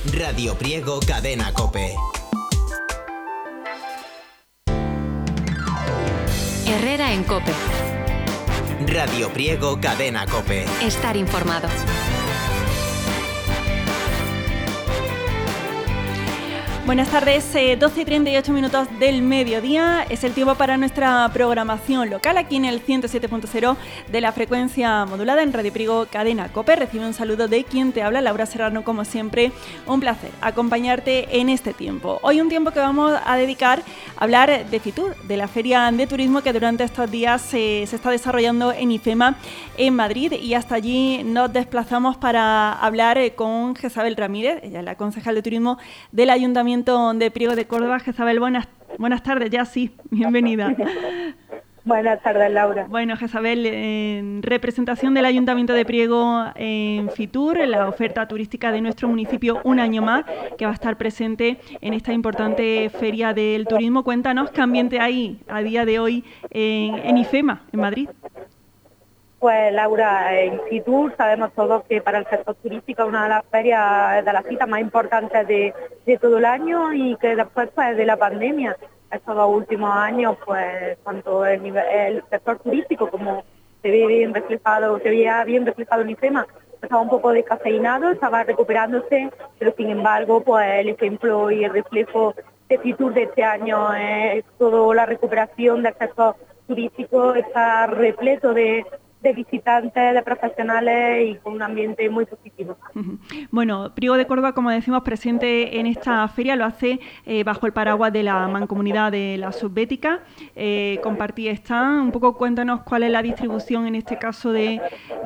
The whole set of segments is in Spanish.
Radio Priego Cadena COPE. Herrera en COPE. Radio Priego Cadena COPE. Estar informado. Buenas tardes, 12:38 del mediodía. Es el tiempo para nuestra programación local aquí en el 107.0 de la frecuencia modulada en Radio Priego Cadena COPE. Recibe un saludo de quien te habla, Laura Serrano, como siempre. Un placer acompañarte en este tiempo. Hoy un tiempo que vamos a dedicar a hablar de Fitur, de la Feria de Turismo que durante estos días se está desarrollando en IFEMA en Madrid, y hasta allí nos desplazamos para hablar con Jezabel Ramírez, ella es la concejal de Turismo del Ayuntamiento de Priego de Córdoba. Jezabel, buenas tardes, ya sí, bienvenida. Buenas tardes, Laura. Bueno, Jezabel, en representación del Ayuntamiento de Priego en Fitur, la oferta turística de nuestro municipio un año más, que va a estar presente en esta importante Feria del Turismo. Cuéntanos qué ambiente hay a día de hoy en IFEMA, en Madrid. Pues, Laura, en Fitur sabemos todos que para el sector turístico es una de las ferias, de las citas más importantes de todo el año, y que después pues, de la pandemia, estos dos últimos años, pues tanto el sector turístico como se veía bien reflejado en IFEMA, estaba un poco descafeinado, estaba recuperándose, pero sin embargo, pues el ejemplo y el reflejo de Fitur de este año es toda la recuperación del sector turístico, está repleto de visitantes, de profesionales y con un ambiente muy positivo. Bueno, Priego de Córdoba, como decimos, presente en esta feria, lo hace bajo el paraguas de la Mancomunidad de la Subbética. Compartí stand. Un poco cuéntanos cuál es la distribución en este caso de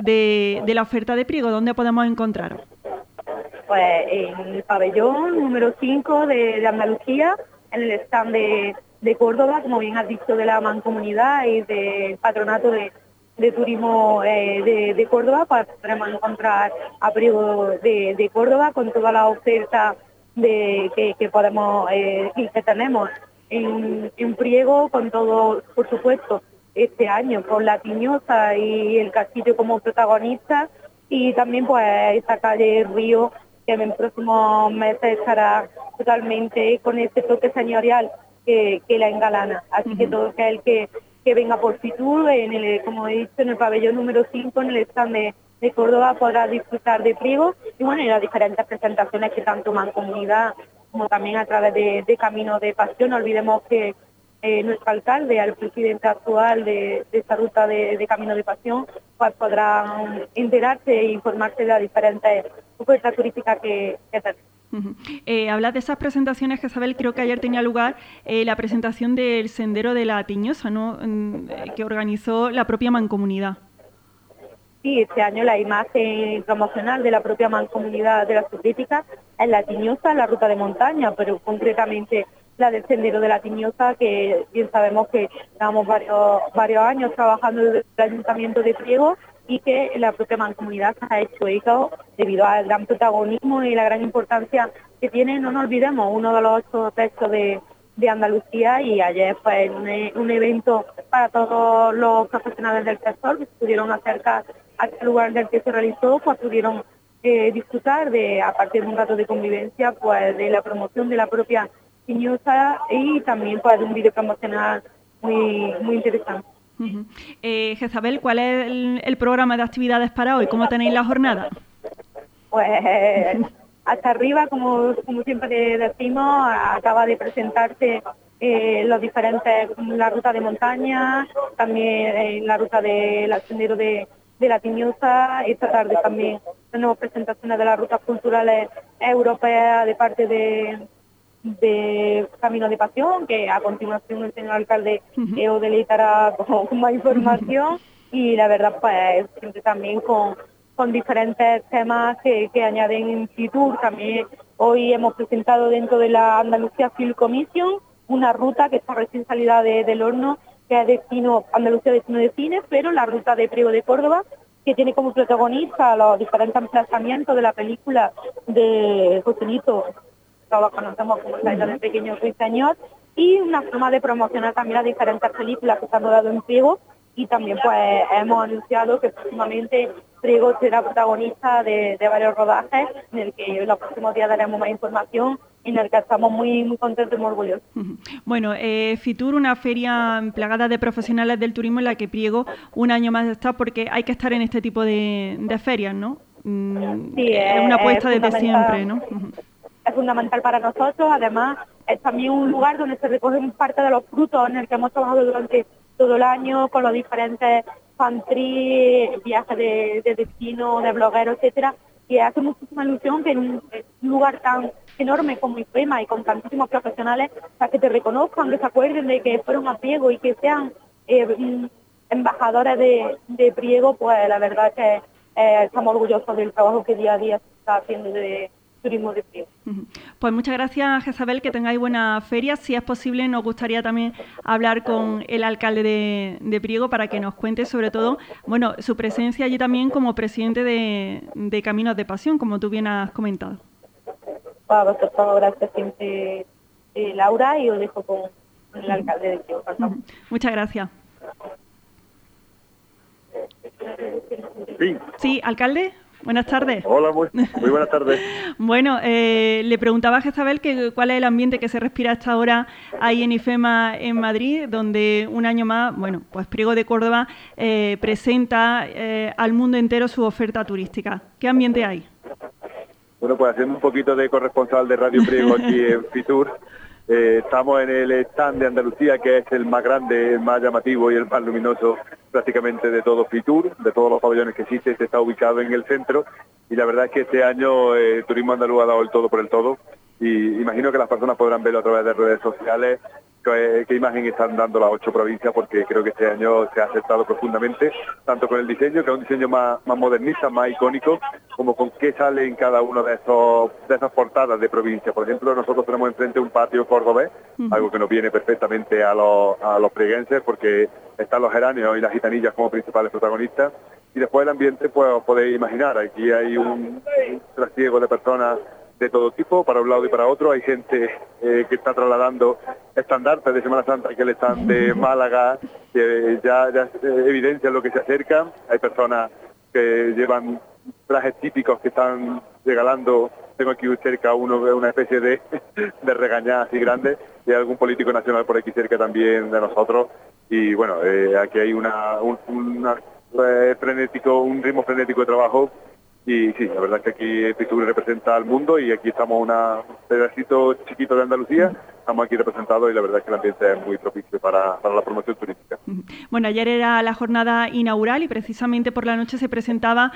la oferta de Priego, ¿dónde podemos encontraros? Pues en el pabellón número 5 de Andalucía, en el stand de Córdoba, como bien has dicho, de la Mancomunidad y del Patronato de Turismo de Córdoba, pues podremos encontrar a Priego de Córdoba con toda la oferta que podemos y que tenemos en Priego, con todo, por supuesto, este año con la Tiñosa y el castillo como protagonista, y también pues esta calle Río, que en próximos meses estará totalmente con ese toque señorial que la engalana. Así que todo aquel que venga por Fitur, como he dicho, en el pabellón número 5, en el stand de Córdoba, podrá disfrutar de Priego y bueno, y las diferentes presentaciones que tanto Mancomunidad como también a través de Camino de Pasión. No olvidemos que nuestro alcalde, el presidente actual de esta ruta de Camino de Pasión, pues podrán enterarse e informarse de las diferentes ofertas turísticas que tenemos. Hablas de esas presentaciones, Jezabel. Creo que ayer tenía lugar la presentación del Sendero de la Tiñosa, ¿no? Que organizó la propia Mancomunidad. Sí, este año la imagen promocional de la propia Mancomunidad de la Subbética es la Tiñosa, la ruta de montaña, pero concretamente la del Sendero de la Tiñosa, que bien sabemos que llevamos varios años trabajando desde el Ayuntamiento de Priego, y que la propia Mancomunidad se ha hecho eco debido al gran protagonismo y la gran importancia que tiene. No nos olvidemos, uno de los 8 textos de Andalucía, y ayer fue un evento para todos los profesionales del sector que se pudieron acercar al lugar del que se realizó, pues pudieron disfrutar a partir de un rato de convivencia, pues de la promoción de la propia Tiñosa, y también pues de un vídeo promocional muy interesante. Jezabel, ¿cuál es el programa de actividades para hoy? ¿Cómo tenéis la jornada? Pues hasta arriba, como siempre decimos, acaba de presentarse los diferentes, la ruta de montaña, también la ruta del sendero de la Tiñosa. Esta tarde también tenemos presentaciones de las rutas culturales europeas de parte de Camino de Pasión, que a continuación el señor alcalde os deleitará con más información, y la verdad pues siempre también con diferentes temas que añaden en Fitur. También hoy hemos presentado dentro de la Andalucía Film Commission una ruta que está recién salida del horno, que es Andalucía Destino de Cine, pero la ruta de Priego de Córdoba, que tiene como protagonista los diferentes emplazamientos de la película de Joselito, todos conocemos como la isla del pequeño ruiseñor, y una forma de promocionar también las diferentes películas que se han rodado en Priego. Y también pues hemos anunciado que próximamente Priego será protagonista de varios rodajes, en el que en los próximos días daremos más información, y en el que estamos muy contentos y muy orgullosos. Bueno, Fitur, una feria plagada de profesionales del turismo en la que Priego un año más está, porque hay que estar en este tipo de ferias, ¿no? Sí, es una apuesta desde siempre, ¿no? Es fundamental para nosotros. Además, es también un lugar donde se recogen parte de los frutos en el que hemos trabajado durante todo el año, con los diferentes fan-tri, viajes de destino, de blogueros, etcétera, y hace muchísima ilusión que en un lugar tan enorme como IFEMA y con tantísimos profesionales, para que te reconozcan, que se acuerden de que fueron a Priego y que sean embajadores de Priego. Pues la verdad que estamos orgullosos del trabajo que día a día se está haciendo de turismo de Priego. Pues muchas gracias, Jezabel, que tengáis buena feria. Si es posible, nos gustaría también hablar con el alcalde de Priego para que nos cuente sobre todo, bueno, su presencia allí también como presidente de Caminos de Pasión, como tú bien has comentado. A vosotros, gracias siempre, Laura, y os dejo con el alcalde de Priego. Muchas gracias. Sí, alcalde. Buenas tardes. Hola, muy buenas tardes. Bueno, le preguntaba a Jezabel que cuál es el ambiente que se respira a esta hora ahí en IFEMA en Madrid, donde un año más, bueno, pues Priego de Córdoba presenta al mundo entero su oferta turística. ¿Qué ambiente hay? Bueno, pues haciendo un poquito de corresponsal de Radio Priego aquí en Fitur, estamos en el stand de Andalucía, que es el más grande, el más llamativo y el más luminoso prácticamente de todo Fitur, de todos los pabellones que existe. Este está ubicado en el centro, y la verdad es que este año Turismo Andaluz ha dado el todo por el todo, y imagino que las personas podrán verlo a través de redes sociales, qué imagen están dando las 8 provincias, porque creo que este año se ha acertado profundamente, tanto con el diseño, que es un diseño más modernista, más icónico, como con qué sale en cada uno de esas portadas de provincia. Por ejemplo, nosotros tenemos enfrente un patio cordobés, algo que nos viene perfectamente a los prieguenses, porque están los geranios y las gitanillas como principales protagonistas. Y después el ambiente, pues os podéis imaginar, aquí hay un trasiego de personas de todo tipo, para un lado y para otro. Hay gente que está trasladando estandartes de Semana Santa, que le están de Málaga, que ya evidencian lo que se acerca. Hay personas que llevan trajes típicos que están regalando. Tengo aquí cerca una especie de regañada así grande, y algún político nacional por aquí cerca también de nosotros. Y bueno, aquí hay un ritmo frenético de trabajo. Y sí, la verdad es que aquí Fitur representa al mundo, y aquí estamos un pedacito chiquito de Andalucía, estamos aquí representados, y la verdad es que el ambiente es muy propicio para la promoción turística. Bueno, ayer era la jornada inaugural y precisamente por la noche se presentaba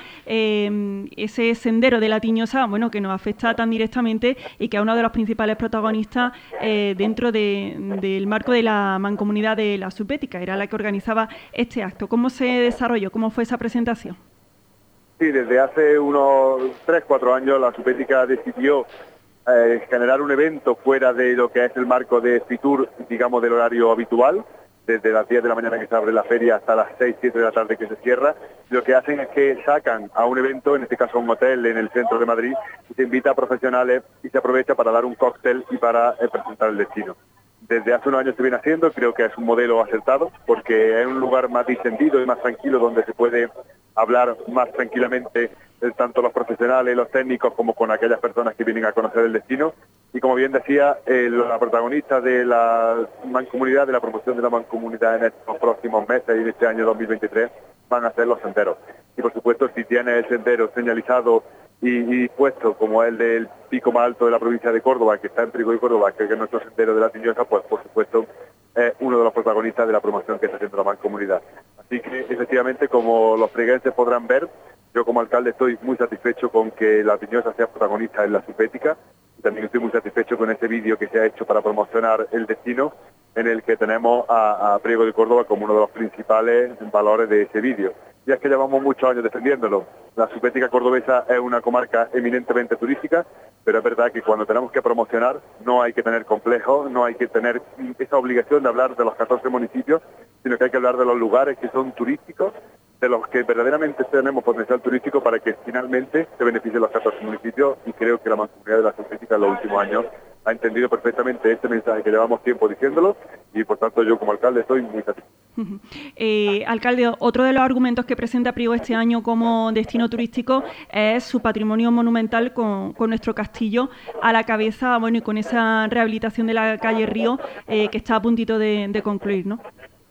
ese sendero de la Tiñosa, bueno, que nos afecta tan directamente y que es uno de los principales protagonistas dentro del marco de la Mancomunidad de la Subética. Era la que organizaba este acto. ¿Cómo se desarrolló? ¿Cómo fue esa presentación? Sí, desde hace unos 3-4 años la Subética decidió generar un evento fuera de lo que es el marco de Fitur, digamos, del horario habitual, desde las 10 de la mañana que se abre la feria hasta las 6-7 de la tarde que se cierra. Lo que hacen es que sacan a un evento, en este caso un hotel en el centro de Madrid, y se invita a profesionales y se aprovecha para dar un cóctel y para presentar el destino. Desde hace unos años se viene haciendo, creo que es un modelo acertado, porque es un lugar más distendido y más tranquilo, donde se puede hablar más tranquilamente tanto los profesionales, los técnicos, como con aquellas personas que vienen a conocer el destino. Y como bien decía, la protagonista de la mancomunidad, de la promoción de la mancomunidad en estos próximos meses y en este año 2023, van a ser los senderos. Y por supuesto, si tiene el sendero señalizado y puesto como el del pico más alto de la provincia de Córdoba, que está en Priego de Córdoba, que es nuestro sendero de la Tiñosa, pues por supuesto es uno de los protagonistas de la promoción que está haciendo la mancomunidad. Así que efectivamente, como los prieguenses podrán ver, yo como alcalde estoy muy satisfecho con que la Tiñosa sea protagonista en la Subética, y también estoy muy satisfecho con ese vídeo que se ha hecho para promocionar el destino, en el que tenemos a Priego de Córdoba como uno de los principales valores de ese vídeo. Y es que llevamos muchos años defendiéndolo. La Subética cordobesa es una comarca eminentemente turística, pero es verdad que cuando tenemos que promocionar no hay que tener complejos, no hay que tener esa obligación de hablar de los 14 municipios, sino que hay que hablar de los lugares que son turísticos, de los que verdaderamente tenemos potencial turístico, para que finalmente se beneficien los 14 municipios, y creo que la Mancomunidad de la Subética en los últimos años ha entendido perfectamente este mensaje que llevamos tiempo diciéndolo, y por tanto yo como alcalde estoy muy satisfecho. Alcalde, otro de los argumentos que presenta Priego este año como destino turístico es su patrimonio monumental con nuestro castillo a la cabeza, bueno, y con esa rehabilitación de la calle Río que está a puntito de concluir, ¿no?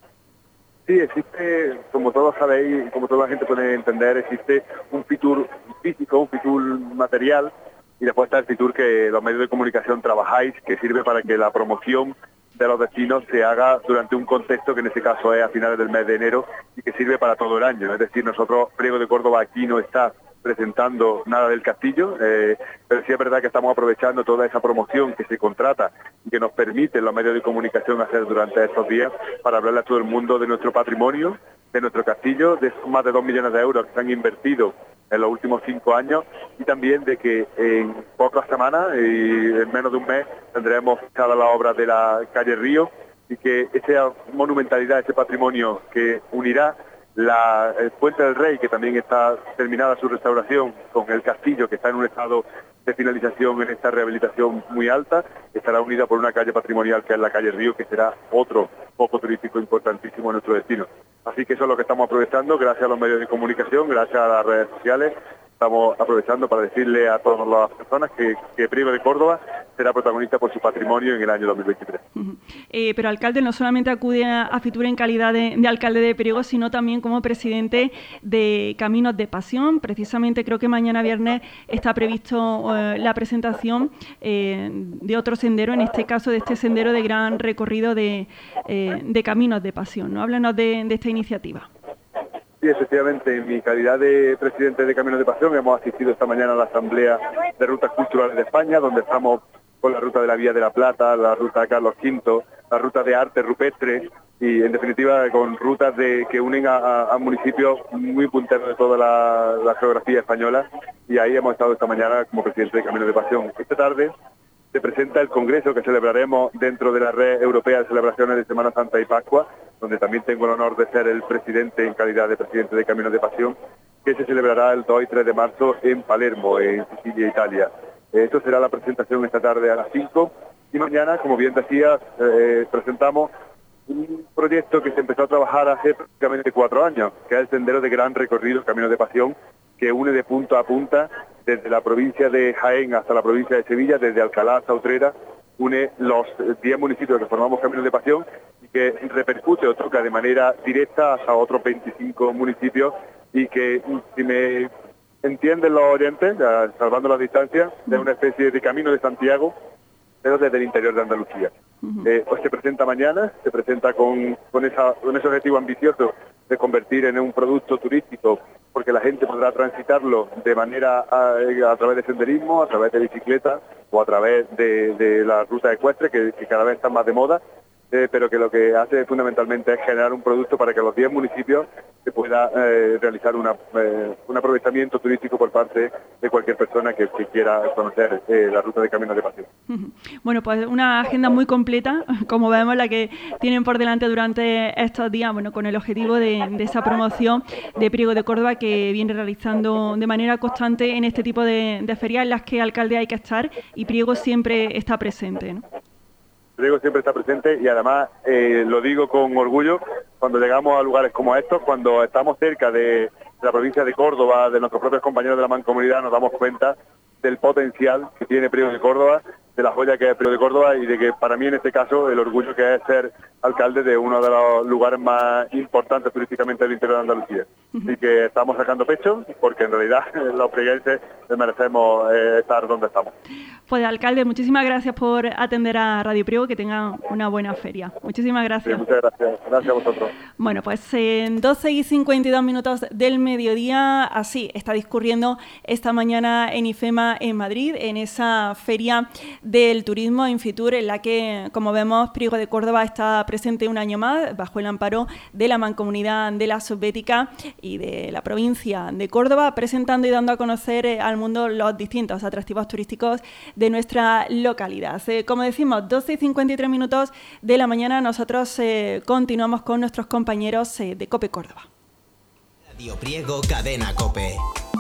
Sí, existe, como todos sabéis, como toda la gente puede entender, existe un Fitur físico, un Fitur material, y después está el Fitur que los medios de comunicación trabajáis, que sirve para que la promoción de los destinos se haga durante un contexto que en este caso es a finales del mes de enero y que sirve para todo el año. Es decir, nosotros, Priego de Córdoba, aquí no está presentando nada del castillo, pero sí es verdad que estamos aprovechando toda esa promoción que se contrata y que nos permite los medios de comunicación hacer durante estos días para hablarle a todo el mundo de nuestro patrimonio, de nuestro castillo, de esos más de 2 millones de euros que se han invertido en los últimos 5 años, y también de que en pocas semanas y en menos de un mes tendremos cada la obra de la calle Río, y que esa monumentalidad, ese patrimonio que unirá el Puente del Rey, que también está terminada su restauración, con el castillo, que está en un estado de finalización en esta rehabilitación muy alta, estará unida por una calle patrimonial que es la calle Río, que será otro foco turístico importantísimo en nuestro destino. Así que eso es lo que estamos aprovechando, gracias a los medios de comunicación, gracias a las redes sociales. Estamos aprovechando para decirle a todas las personas que Priego de Córdoba será protagonista por su patrimonio en el año 2023. Pero alcalde no solamente acude a Fitur en calidad de alcalde de Priego, sino también como presidente de Caminos de Pasión. Precisamente creo que mañana viernes está previsto la presentación de otro sendero, en este caso de este sendero de gran recorrido de Caminos de Pasión, ¿no? Háblanos de esta iniciativa. Sí, efectivamente, en mi calidad de presidente de Caminos de Pasión hemos asistido esta mañana a la Asamblea de Rutas Culturales de España, donde estamos con la ruta de la Vía de la Plata, la ruta de Carlos V, la ruta de arte rupestre y, en definitiva, con rutas que unen a municipios muy punteros de toda la geografía española, y ahí hemos estado esta mañana como presidente de Caminos de Pasión. Esta tarde se presenta el congreso que celebraremos dentro de la Red Europea de Celebraciones de Semana Santa y Pascua, donde también tengo el honor de ser el presidente en calidad de presidente de Caminos de Pasión, que se celebrará el 2 y 3 de marzo en Palermo, en Sicilia, Italia. Esto será la presentación esta tarde a las 5, y mañana, como bien decías, presentamos un proyecto que se empezó a trabajar hace prácticamente 4 años, que es el Sendero de Gran Recorrido Caminos de Pasión, que une de punta a punta, desde la provincia de Jaén hasta la provincia de Sevilla, desde Alcalá hasta Utrera, une los 10 municipios que formamos Caminos de Pasión y que repercute o toca de manera directa hasta otros 25 municipios, y que, si me entienden los oyentes, salvando las distancias, es una especie de Camino de Santiago, pero desde el interior de Andalucía. Pues se presenta mañana, se presenta con ese objetivo ambicioso de convertir en un producto turístico, porque la gente podrá transitarlo de manera a través de senderismo, a través de bicicleta o a través de la ruta ecuestre, que cada vez están más de moda, pero que lo que hace fundamentalmente es generar un producto para que los 10 municipios se pueda realizar un aprovechamiento turístico por parte de cualquier persona que quiera conocer la ruta de Caminos de Pasión. Bueno, pues una agenda muy completa, como vemos, la que tienen por delante durante estos días, bueno, con el objetivo de esa promoción de Priego de Córdoba, que viene realizando de manera constante en este tipo de ferias en las que alcalde hay que estar, y Priego siempre está presente, ¿no? Priego siempre está presente, y además lo digo con orgullo cuando llegamos a lugares como estos, cuando estamos cerca de la provincia de Córdoba, de nuestros propios compañeros de la Mancomunidad, nos damos cuenta del potencial que tiene Priego de Córdoba, de la joya que es Priego de Córdoba, y de que para mí en este caso el orgullo que es ser alcalde de uno de los lugares más importantes turísticamente del interior de Andalucía. Así que estamos sacando pecho, porque en realidad los prieguenses merecemos estar donde estamos. Pues alcalde, muchísimas gracias por atender a Radio Priego, que tengan una buena feria. Muchísimas gracias. Sí, muchas gracias. Gracias a vosotros. Bueno, pues en 12 y 52 minutos del mediodía, así está discurriendo esta mañana en IFEMA en Madrid, en esa feria del turismo en Fitur, en la que, como vemos, Priego de Córdoba está presente un año más bajo el amparo de la Mancomunidad de la Subbética y de la provincia de Córdoba, presentando y dando a conocer al mundo los distintos atractivos turísticos de nuestra localidad. Como decimos, 12 y 53 minutos de la mañana, nosotros continuamos con nuestros compañeros de COPE Córdoba. Radio Priego, Cadena COPE.